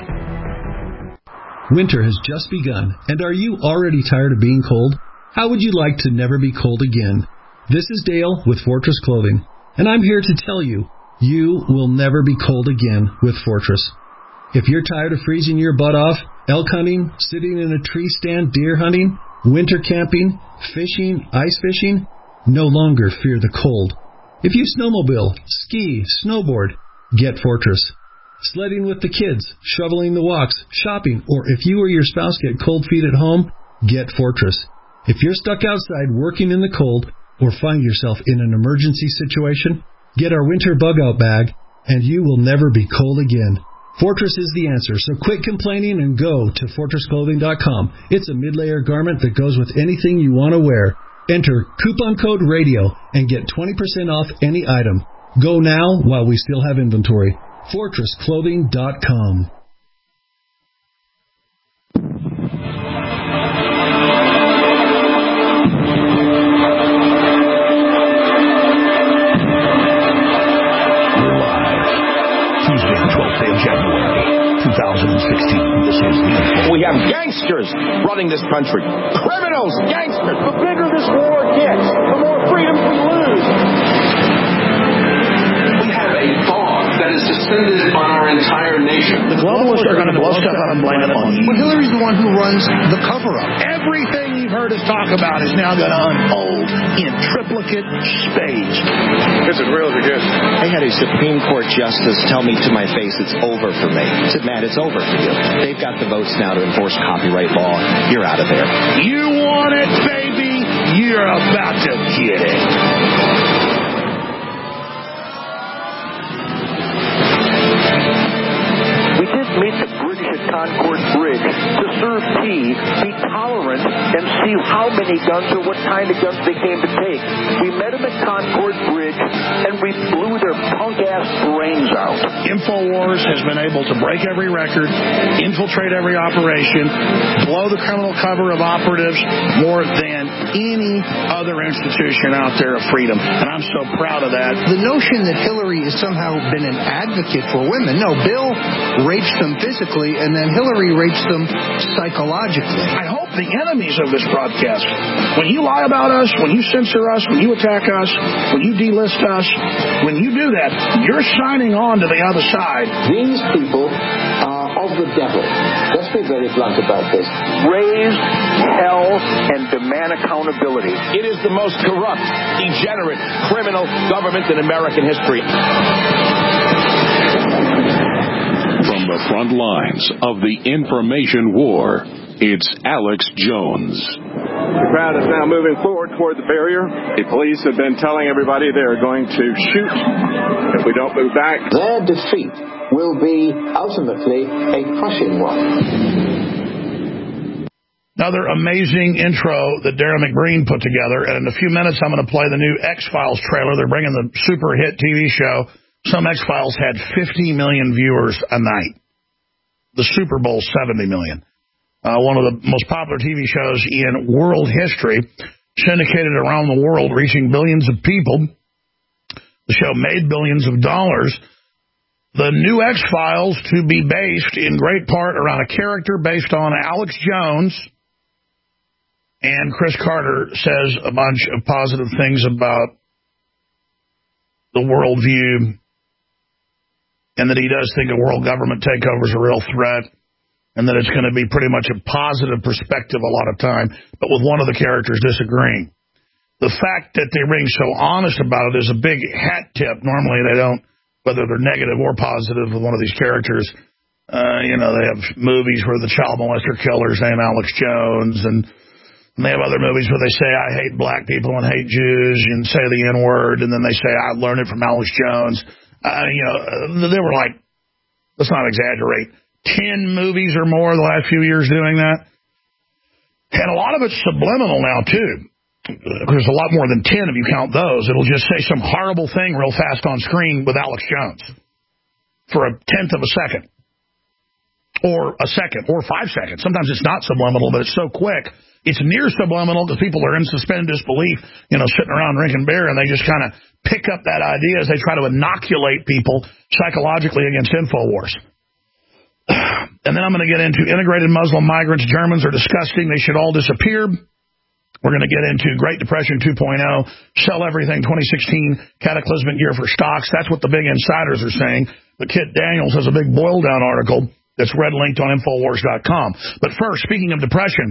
Winter has just begun, and are you already tired of being cold? How would you like to never be cold again? This is Dale with Fortress Clothing, and I'm here to tell you, you will never be cold again with Fortress. If you're tired of freezing your butt off, elk hunting, sitting in a tree stand, deer hunting, winter camping, fishing, ice fishing, no longer fear the cold. If you snowmobile, ski, snowboard, get Fortress. Sledding with the kids, shoveling the walks, shopping, or if you or your spouse get cold feet at home, get Fortress. If you're stuck outside working in the cold or find yourself in an emergency situation, get our winter bug-out bag, and you will never be cold again. Fortress is the answer, so quit complaining and go to FortressClothing.com. It's a mid-layer garment that goes with anything you want to wear. Enter coupon code RADIO and get 20% off any item. Go now while we still have inventory. FortressClothing.com. Tuesday, the 12th day of January, 2016. This is the Info. We have gangsters running this country. Criminals, gangsters. The bigger this war gets, the more freedom we lose. We have a fog that is descended on our entire nation. The globalists are going to blow stuff out and blame it on you. Well, Hillary's the one who runs the cover-up. Everything you've heard us talk about is now going to unfold in triplicate spades. Is it real or good? I had a Supreme Court justice tell me to my face, it's over for me. I said, Matt, it's over for you. They've got the votes now to enforce copyright law. You're out of there. You want it, baby? You're about to get it. Meet the British at Concord Bridge to serve tea, be tolerant, and see how many guns or what kind of guns they came to take. We met them at Concord Bridge, and we blew their punk-ass brains out. InfoWars has been able to break every record, infiltrate every operation, blow the criminal cover of operatives more than any other institution out there of freedom. And I'm so proud of that. The notion that Hillary has somehow been an advocate for women. No, Bill rapes them physically, and then Hillary rapes them psychologically. I hope the enemies of this broadcast, when you lie about us, when you censor us, when you attack us, when you delist us, when you do that, you're signing on to the other side. These people are of the devil. Let's be very blunt about this. Raise hell and demand accountability. It is the most corrupt, degenerate, criminal government in American history. From the front lines of the information war, it's Alex Jones. The crowd is now moving forward toward the barrier. The police have been telling everybody they're going to shoot if we don't move back. Their defeat will be ultimately a crushing one. Another amazing intro that Darren McBreen put together, and in a few minutes I'm going to play the new X-Files trailer. They're bringing the super hit TV show. Some X-Files had 50 million viewers a night. The Super Bowl, 70 million. One of the most popular TV shows in world history, syndicated around the world, reaching billions of people. The show made billions of dollars. The new X-Files to be based in great part around a character based on Alex Jones. And Chris Carter says a bunch of positive things about the worldview, and that he does think a world government takeover is a real threat, and that it's going to be pretty much a positive perspective a lot of time, but with one of the characters disagreeing. The fact that they're being so honest about it is a big hat tip. Normally they don't, whether they're negative or positive with one of these characters. They have movies where the child molester killer's named Alex Jones, and they have other movies where they say, I hate black people and hate Jews, and say the N-word, and then they say, I learned it from Alex Jones. They were like, let's not exaggerate, 10 movies or more the last few years doing that. And a lot of it's subliminal now, too. There's a lot more than 10 if you count those. It'll just say some horrible thing real fast on screen with Alex Jones for a tenth of a second. Or a second, or 5 seconds. Sometimes it's not subliminal, but it's so quick. It's near subliminal because people are in suspended disbelief, sitting around drinking beer, and they just kind of pick up that idea as they try to inoculate people psychologically against InfoWars. And then I'm going to get into integrated Muslim migrants. Germans are disgusting. They should all disappear. We're going to get into Great Depression 2.0, sell everything 2016, cataclysmic year for stocks. That's what the big insiders are saying. But Kit Daniels has a big boil-down article that's red-linked on Infowars.com. But first, speaking of depression,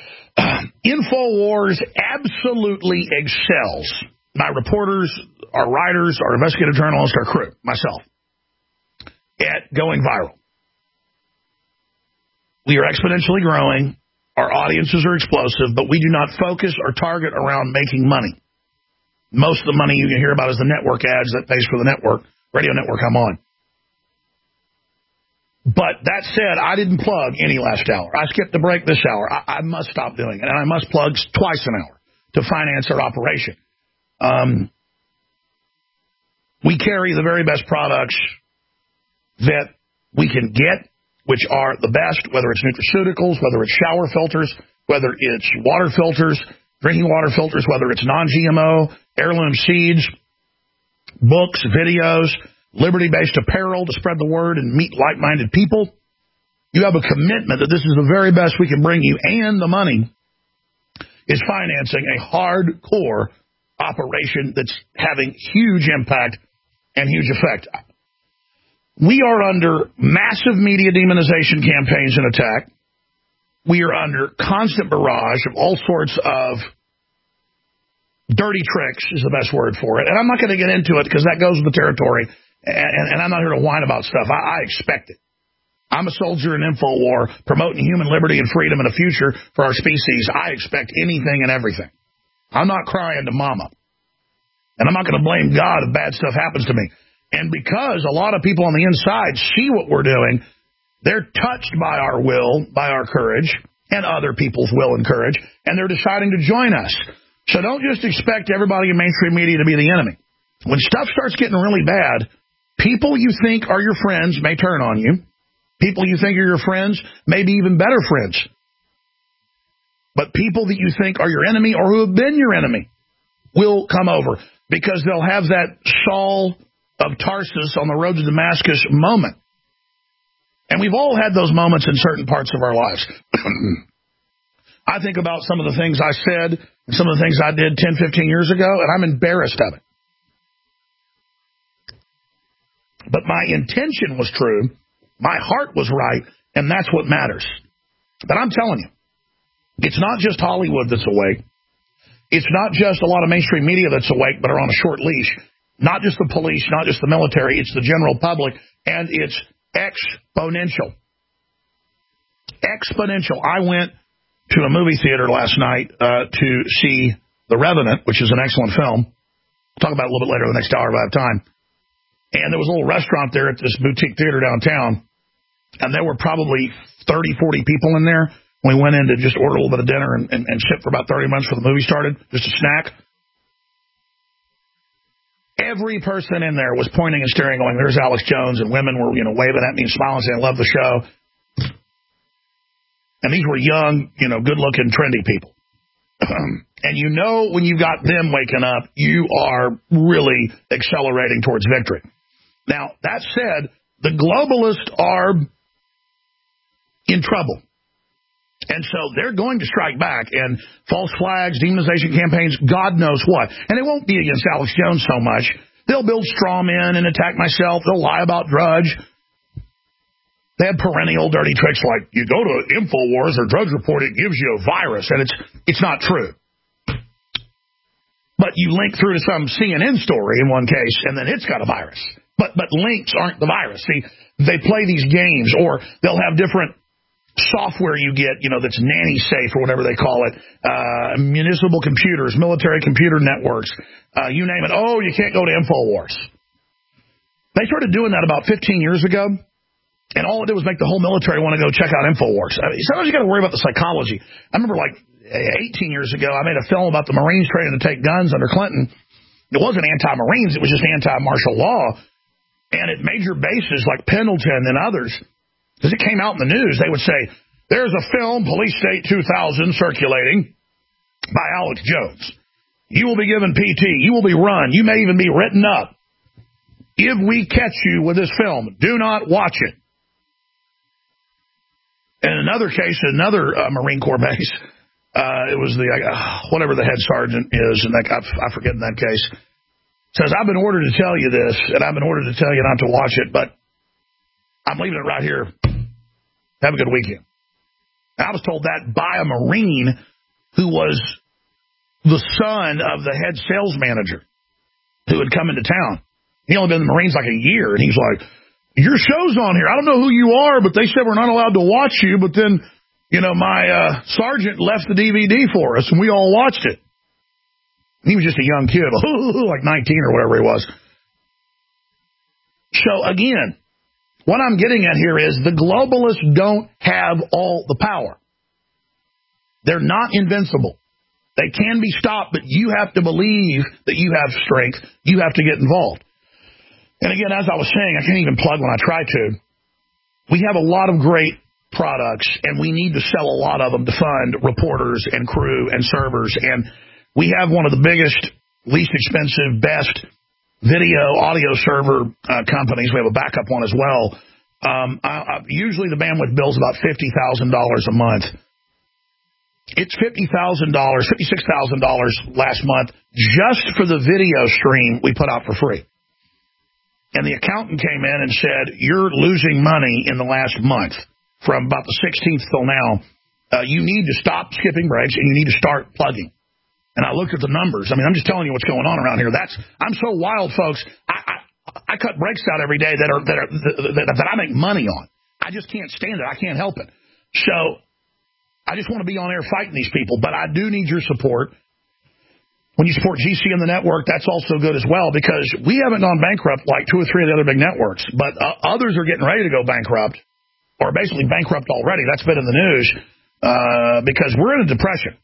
Infowars absolutely excels. My reporters, our writers, our investigative journalists, our crew, myself, at going viral. We are exponentially growing. Our audiences are explosive, but we do not focus or target around making money. Most of the money you can hear about is the network ads that pays for the network, radio network I'm on. But that said, I didn't plug any last hour. I skipped the break this hour. I must stop doing it, and I must plug twice an hour to finance our operation. We carry the very best products that we can get, which are the best, whether it's nutraceuticals, whether it's shower filters, whether it's water filters, drinking water filters, whether it's non-GMO, heirloom seeds, books, videos, liberty-based apparel to spread the word and meet like-minded people. You have a commitment that this is the very best we can bring you, and the money is financing a hardcore operation that's having huge impact and huge effect. We are under massive media demonization campaigns and attack. We are under constant barrage of all sorts of dirty tricks is the best word for it. And I'm not going to get into it because that goes with the territory. And I'm not here to whine about stuff. I expect it. I'm a soldier in InfoWar promoting human liberty and freedom and a future for our species. I expect anything and everything. I'm not crying to mama. And I'm not going to blame God if bad stuff happens to me. And because a lot of people on the inside see what we're doing, they're touched by our will, by our courage, and other people's will and courage, and they're deciding to join us. So don't just expect everybody in mainstream media to be the enemy. When stuff starts getting really bad, People you think are your friends may turn on you. People you think are your friends may be even better friends. But people that you think are your enemy or who have been your enemy will come over because they'll have that Saul of Tarsus on the road to Damascus moment. And we've all had those moments in certain parts of our lives. I think about some of the things I said and some of the things I did 10, 15 years ago, and I'm embarrassed of it. But my intention was true. My heart was right, and that's what matters. But I'm telling you, it's not just Hollywood that's awake. It's not just a lot of mainstream media that's awake but are on a short leash. Not just the police, not just the military. It's the general public, and it's exponential. Exponential. I went to a movie theater last night to see The Revenant, which is an excellent film. We'll talk about it a little bit later in the next hour if I have time. And there was a little restaurant there at this boutique theater downtown, and there were probably 30, 40 people in there. We went in to just order a little bit of dinner and sit for about 30 minutes before the movie started, just a snack. Every person in there was pointing and staring, going, there's Alex Jones, and women were, waving at me and smiling, saying, love the show. And these were young, good-looking, trendy people. And when you've got them waking up, you are really accelerating towards victory. Now, that said, the globalists are in trouble. And so they're going to strike back, and false flags, demonization campaigns, God knows what. And it won't be against Alex Jones so much. They'll build straw men and attack myself. They'll lie about Drudge. They have perennial dirty tricks like, you go to InfoWars or Drudge Report, it gives you a virus, and it's not true. But you link through to some CNN story in one case, and then it's got a virus. But links aren't the virus. See, they play these games, or they'll have different software you get, that's nanny safe or whatever they call it, municipal computers, military computer networks, you name it. Oh, you can't go to InfoWars. They started doing that about 15 years ago, and all it did was make the whole military want to go check out InfoWars. Sometimes you got to worry about the psychology. I remember 18 years ago, I made a film about the Marines training to take guns under Clinton. It wasn't anti-Marines, it was just anti-martial law. And at major bases like Pendleton and others, because it came out in the news, they would say, there's a film, Police State 2000, circulating by Alex Jones. You will be given PT. You will be run. You may even be written up. If we catch you with this film, do not watch it. In another case, another Marine Corps base, it was whatever the head sergeant is, and I forget in that case, says, I've been ordered to tell you this, and I've been ordered to tell you not to watch it, but I'm leaving it right here. Have a good weekend. I was told that by a Marine who was the son of the head sales manager who had come into town. He only been in the Marines like a year, and he's like, your show's on here. I don't know who you are, but they said we're not allowed to watch you, but then, my sergeant left the DVD for us, and we all watched it. He was just a young kid, like 19 or whatever he was. So, again, what I'm getting at here is the globalists don't have all the power. They're not invincible. They can be stopped, but you have to believe that you have strength. You have to get involved. And again, as I was saying, I can't even plug when I try to. We have a lot of great products, and we need to sell a lot of them to fund reporters and crew and servers. And we have one of the biggest, least expensive, best video, audio server companies. We have a backup one as well. Usually the bandwidth bill is about $50,000 a month. It's $50,000, $56,000 last month just for the video stream we put out for free. And the accountant came in and said, you're losing money in the last month from about the 16th till now. You need to stop skipping breaks, and you need to start plugging. And I looked at the numbers. I'm just telling you what's going on around here. I'm so wild, folks. I cut breaks out every day that I make money on. I just can't stand it. I can't help it. So I just want to be on air fighting these people. But I do need your support. When you support GC and the network, that's also good as well, because we haven't gone bankrupt like 2 or 3 of the other big networks. But others are getting ready to go bankrupt, or basically bankrupt already. That's been in the news because we're in a depression.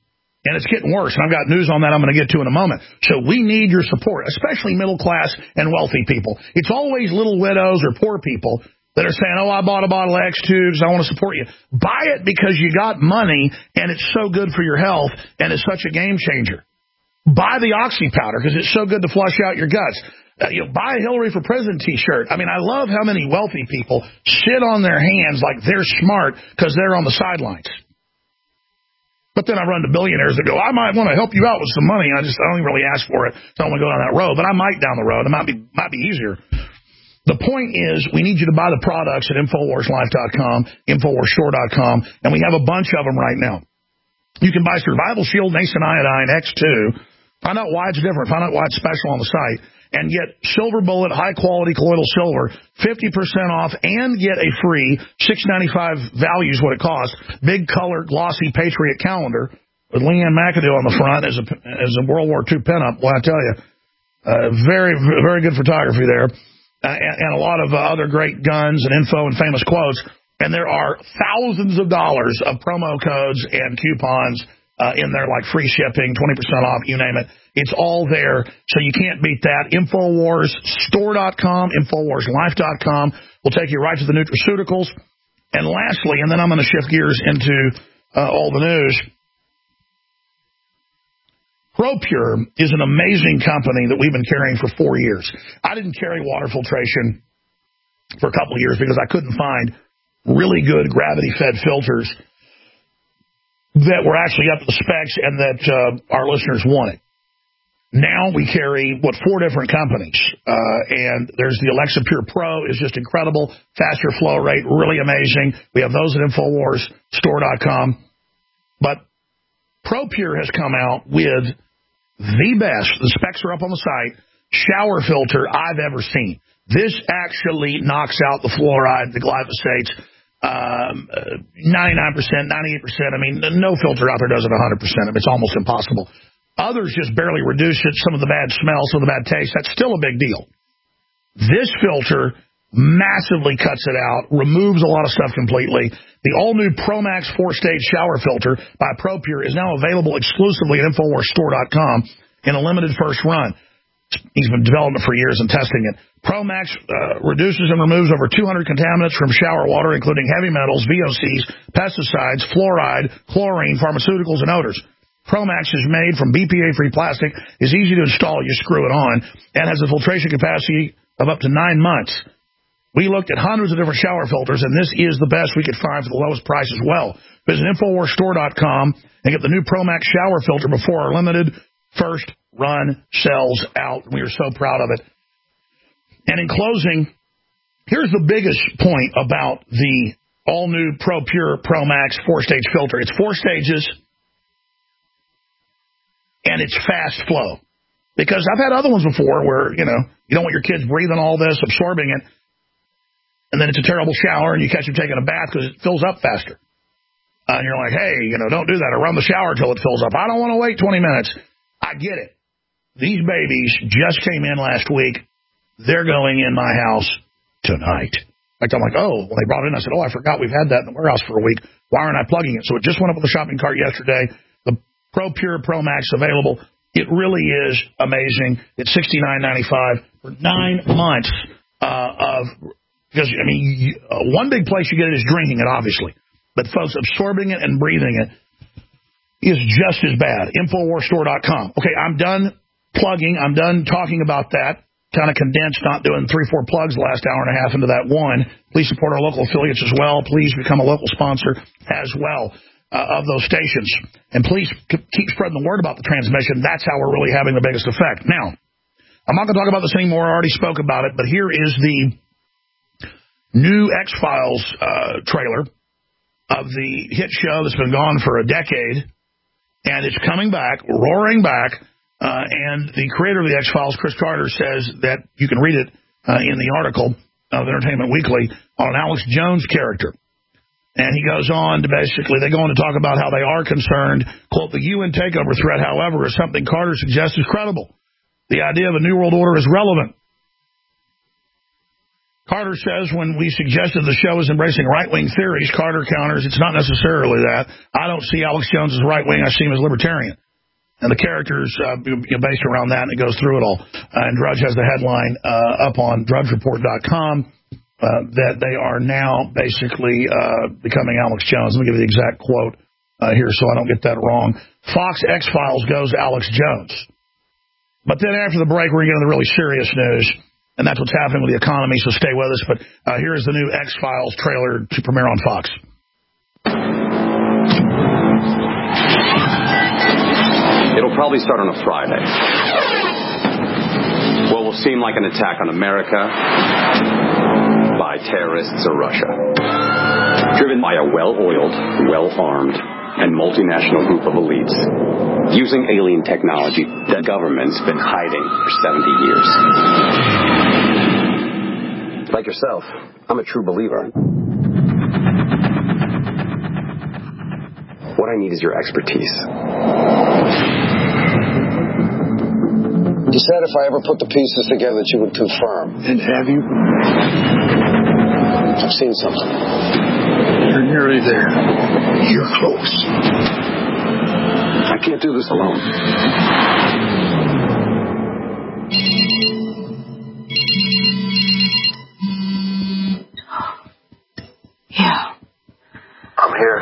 And it's getting worse. And I've got news on that I'm going to get to in a moment. So we need your support, especially middle class and wealthy people. It's always little widows or poor people that are saying, oh, I bought a bottle of X2 because I want to support you. Buy it because you got money and it's so good for your health and it's such a game changer. Buy the Oxy powder because it's so good to flush out your guts. Buy a Hillary for President T-shirt. I mean, I love how many wealthy people sit on their hands like they're smart because they're on the sidelines. But then I run to billionaires that go, I might want to help you out with some money. I don't even really ask for it. So I don't want to go down that road. But I might down the road. It might be easier. The point is, we need you to buy the products at InfoWarsLife.com, InfoWarsStore.com, and we have a bunch of them right now. You can buy Survival Shield, Nascent Iodine, X2. Find out why it's different. Find out why it's special on the site. And get Silver Bullet, high-quality colloidal silver, 50% off, and get a free $6.95 value is what it costs, big color, glossy Patriot calendar with Leanne McAdoo on the front as a World War II pinup. Well, I tell you, very, very good photography there. And a lot of other great guns and info and famous quotes. And there are thousands of dollars of promo codes and coupons in there, like free shipping, 20% off, you name it. It's all there, so you can't beat that. InfoWarsStore.com, InfoWarsLife.com will take you right to the nutraceuticals. And lastly, and then I'm going to shift gears into all the news, ProPure is an amazing company that we've been carrying for 4 years. I didn't carry water filtration for a couple of years because I couldn't find really good gravity-fed filters that were actually up to the specs and that our listeners wanted. Now we carry, 4 different companies, and there's the Alexa Pure Pro is just incredible, faster flow rate, really amazing. We have those at InfoWarsStore.com. But ProPure has come out with the specs are up on the site, shower filter I've ever seen. This actually knocks out the fluoride, the glyphosates, 99%, 98%. I mean, no filter out there does it 100%. It's almost impossible. Others just barely reduce it, some of the bad smell, some of the bad taste. That's still a big deal. This filter massively cuts it out, removes a lot of stuff completely. The all-new ProMax 4-stage shower filter by ProPure is now available exclusively at InfoWarsStore.com in a limited first run. He's been developing it for years and testing it. ProMax reduces and removes over 200 contaminants from shower water, including heavy metals, VOCs, pesticides, fluoride, chlorine, pharmaceuticals, and odors. ProMax is made from BPA-free plastic, is easy to install, you screw it on, and has a filtration capacity of up to 9 months. We looked at hundreds of different shower filters, and this is the best we could find for the lowest price as well. Visit InfoWarsStore.com and get the new ProMax shower filter before our limited first run sells out. We are so proud of it. And in closing, here's the biggest point about the all-new ProPure ProMax 4-stage filter. It's 4 stages, and it's fast flow. Because I've had other ones before where, you don't want your kids breathing all this, absorbing it, and then it's a terrible shower, and you catch them taking a bath because it fills up faster. And you're like, hey, don't do that, or run the shower until it fills up. I don't want to wait 20 minutes. I get it. These babies just came in last week. They're going in my house tonight. In fact, I'm like, when they brought it in, I said, I forgot we've had that in the warehouse for a week. Why aren't I plugging it? So it just went up with the shopping cart yesterday. The ProPure ProMax available. It really is amazing. It's $69.95 for 9 months because, one big place you get it is drinking it, obviously. But, folks, absorbing it and breathing it is just as bad. InfoWarsStore.com. Okay, I'm done plugging. I'm done talking about that. Kind of condensed, not doing 3-4 plugs the last hour and a half into that one. Please support our local affiliates as well. Please become a local sponsor as well of those stations. And please keep spreading the word about the transmission. That's how we're really having the biggest effect. Now, I'm not going to talk about this anymore. I already spoke about it. But here is the new X-Files trailer of the hit show that's been gone for a decade. And it's coming back, roaring back. And the creator of the X-Files, Chris Carter, says that you can read it in the article of Entertainment Weekly on an Alex Jones character. And he goes on to they go on to talk about how they are concerned, quote, the UN takeover threat, however, is something Carter suggests is credible. The idea of a new world order is relevant. Carter says when we suggested the show is embracing right-wing theories, Carter counters, it's not necessarily that. I don't see Alex Jones as right-wing. I see him as libertarian. And the character's based around that, and it goes through it all. And Drudge has the headline up on drudgereport.com that they are now basically becoming Alex Jones. Let me give you the exact quote here so I don't get that wrong. Fox X-Files goes Alex Jones. But then after the break, we're going to get into the really serious news. And that's what's happening with the economy, so stay with us. But here is the new X-Files trailer to premiere on Fox. It'll probably start on a Friday. What will seem like an attack on America by terrorists or Russia. Driven by a well-oiled, well-armed, and multinational group of elites using alien technology that government's been hiding for 70 years. Like yourself, I'm a true believer. What I need is your expertise. You said if I ever put the pieces together that you would confirm. And have you? I've seen something. You're nearly there. You're close. I can't do this alone. Yeah. I'm here.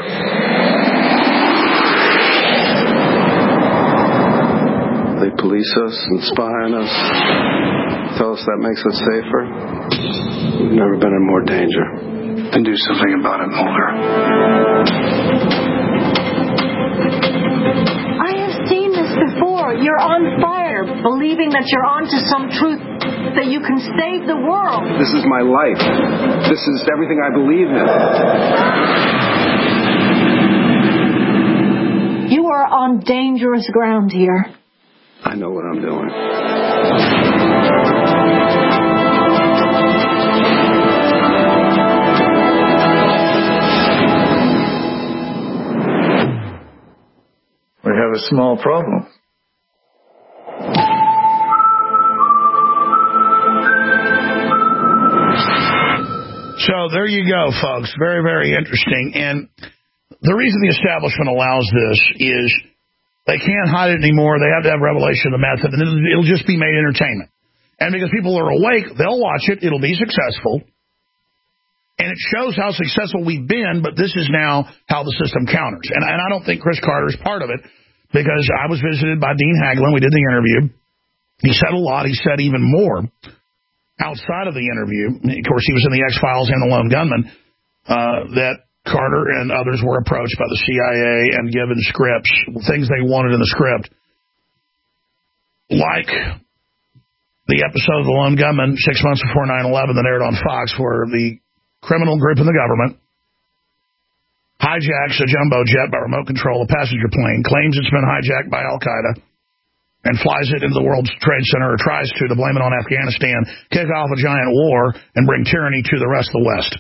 They police us and spy on us. Tell us that makes us safer. We've never been in more danger. Then do something about it, Mulder. I have seen this before. You're on fire, believing that you're onto some truth, that you can save the world. This is my life. This is everything I believe in. You are on dangerous ground here. I know what I'm doing. We have a small problem. So there you go, folks. Very, very interesting. And the reason the establishment allows this is they can't hide it anymore. They have to have revelation of the method, and it'll just be made entertainment. And because people are awake, they'll watch it. It'll be successful. And it shows how successful we've been, but this is now how the system counters. And I don't think Chris Carter is part of it, because I was visited by Dean Haglund. We did the interview. He said a lot. He said even more outside of the interview. Of course, he was in the X-Files and the Lone Gunman, that Carter and others were approached by the CIA and given scripts, things they wanted in the script, like the episode of The Lone Gunman 6 months before 9/11 that aired on Fox, where the criminal group in the government hijacks a jumbo jet by remote control, a passenger plane, claims it's been hijacked by Al-Qaeda, and flies it into the World Trade Center, or tries to blame it on Afghanistan, kick off a giant war, and bring tyranny to the rest of the West.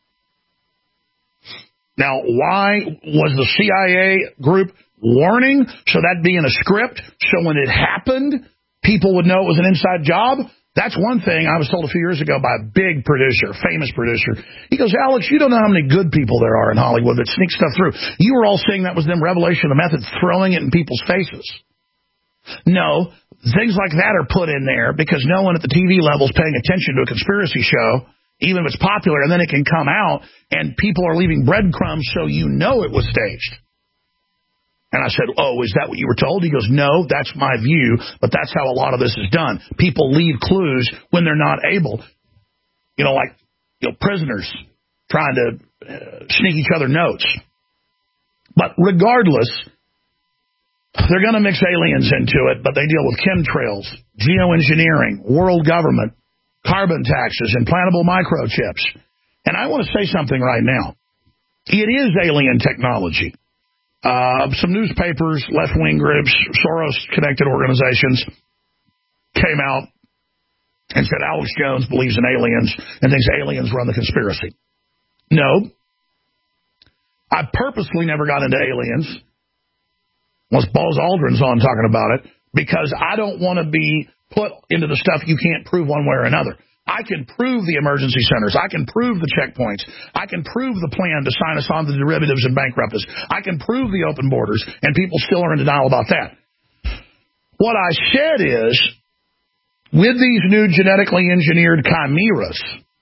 Now, why was the CIA group warning? So that'd be in a script, so when it happened, people would know it was an inside job? That's one thing I was told a few years ago by a big producer, famous producer. He goes, Alex, you don't know how many good people there are in Hollywood that sneak stuff through. You were all saying that was them revelation of the method, throwing it in people's faces. No, things like that are put in there because no one at the TV level is paying attention to a conspiracy show, even if it's popular, and then it can come out, and people are leaving breadcrumbs so you know it was staged. And I said, oh, is that what you were told? He goes, no, that's my view, but that's how a lot of this is done. People leave clues when they're not able. Like prisoners trying to sneak each other notes. But regardless, they're going to mix aliens into it, but they deal with chemtrails, geoengineering, world government, carbon taxes, implantable microchips. And I want to say something right now. It is alien technology. Some newspapers, left-wing groups, Soros-connected organizations came out and said Alex Jones believes in aliens and thinks aliens run the conspiracy. No. I purposely never got into aliens, unless Buzz Aldrin's on talking about it, because I don't want to be put into the stuff you can't prove one way or another. I can prove the emergency centers. I can prove the checkpoints. I can prove the plan to sign us on the derivatives and bankrupt us. I can prove the open borders, and people still are in denial about that. What I said is, with these new genetically engineered chimeras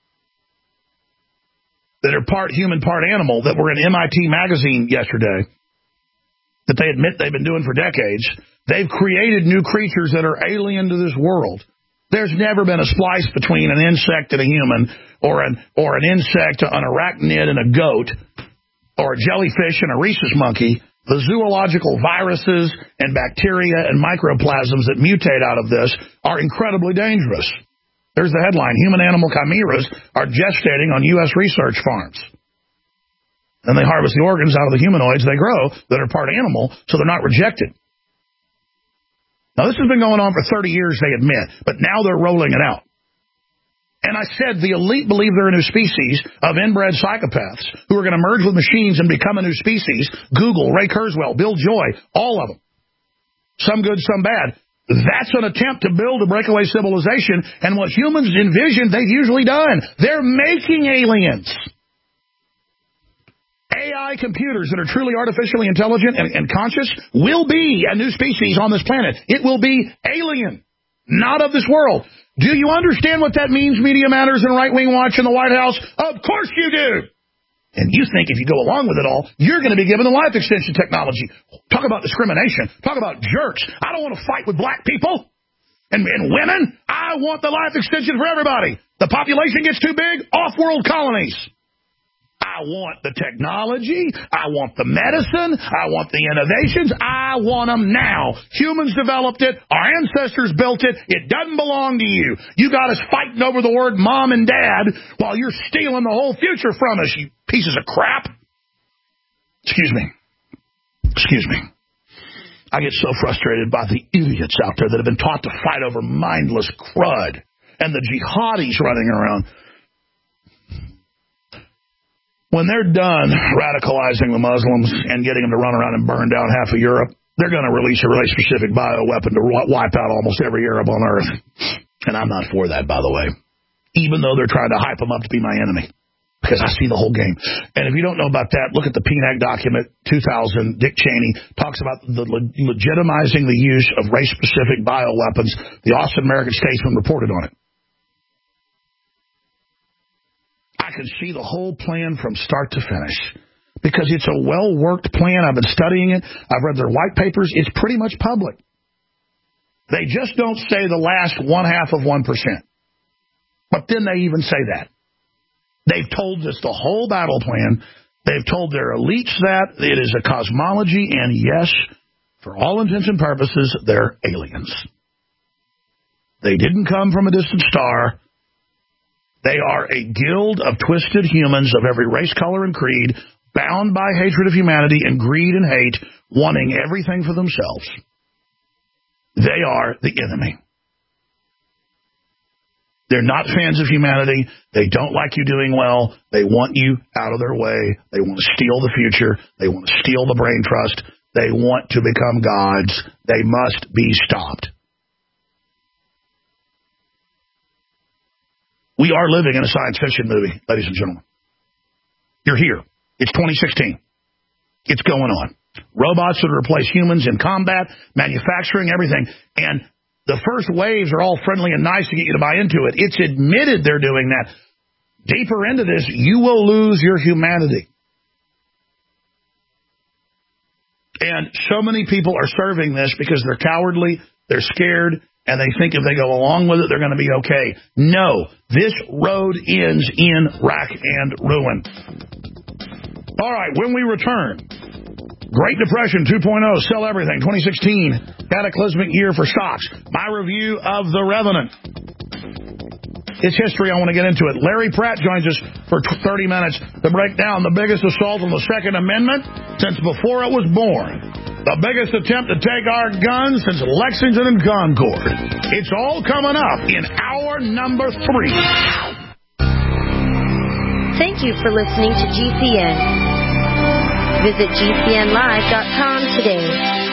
that are part human, part animal, that were in MIT magazine yesterday, that they admit they've been doing for decades, they've created new creatures that are alien to this world. There's never been a splice between an insect and a human, or an insect, an arachnid and a goat, or a jellyfish and a rhesus monkey. The zoological viruses and bacteria and microplasms that mutate out of this are incredibly dangerous. There's the headline: human-animal chimeras are gestating on U.S. research farms. And they harvest the organs out of the humanoids they grow that are part animal, so they're not rejected. Now, this has been going on for 30 years, they admit, but now they're rolling it out. And I said the elite believe they're a new species of inbred psychopaths who are going to merge with machines and become a new species. Google, Ray Kurzweil, Bill Joy, all of them. Some good, some bad. That's an attempt to build a breakaway civilization, and what humans envisioned, they've usually done. They're making aliens. AI computers that are truly artificially intelligent and conscious will be a new species on this planet. It will be alien, not of this world. Do you understand what that means, Media Matters and Right Wing Watch in the White House? Of course you do. And you think if you go along with it all, you're going to be given the life extension technology. Talk about discrimination. Talk about jerks. I don't want to fight with black people and women. I want the life extension for everybody. The population gets too big, off-world colonies. I want the technology. I want the medicine. I want the innovations. I want them now. Humans developed it. Our ancestors built it. It doesn't belong to you. You got us fighting over the word mom and dad while you're stealing the whole future from us, you pieces of crap. Excuse me. I get so frustrated by the idiots out there that have been taught to fight over mindless crud and the jihadis running around. When they're done radicalizing the Muslims and getting them to run around and burn down half of Europe, they're going to release a race-specific bioweapon to wipe out almost every Arab on Earth. And I'm not for that, by the way, even though they're trying to hype them up to be my enemy, because I see the whole game. And if you don't know about that, look at the PNAC document 2000. Dick Cheney talks about the legitimizing the use of race-specific bioweapons. The Austin American Statesman reported on it. I can see the whole plan from start to finish because it's a well-worked plan. I've been studying it. I've read their white papers. It's pretty much public. They just don't say the last 0.5%. But then they even say that. They've told us the whole battle plan. They've told their elites that it is a cosmology, and yes, for all intents and purposes, they're aliens. They didn't come from a distant star. They are a guild of twisted humans of every race, color, and creed, bound by hatred of humanity and greed and hate, wanting everything for themselves. They are the enemy. They're not fans of humanity. They don't like you doing well. They want you out of their way. They want to steal the future. They want to steal the brain trust. They want to become gods. They must be stopped. We are living in a science fiction movie, ladies and gentlemen. You're here. It's 2016. It's going on. Robots that replace humans in combat, manufacturing, everything. And the first waves are all friendly and nice to get you to buy into it. It's admitted they're doing that. Deeper into this, you will lose your humanity. And so many people are serving this because they're cowardly, they're scared, and they think if they go along with it, they're going to be okay. No, this road ends in rack and ruin. All right, when we return, Great Depression 2.0, sell everything, 2016, cataclysmic year for stocks. My review of The Revenant. It's history. I want to get into it. Larry Pratt joins us for 30 minutes to break down the biggest assault on the Second Amendment since before it was born. The biggest attempt to take our guns since Lexington and Concord. It's all coming up in hour number 3. Thank you for listening to GCN. Visit GCNlive.com today.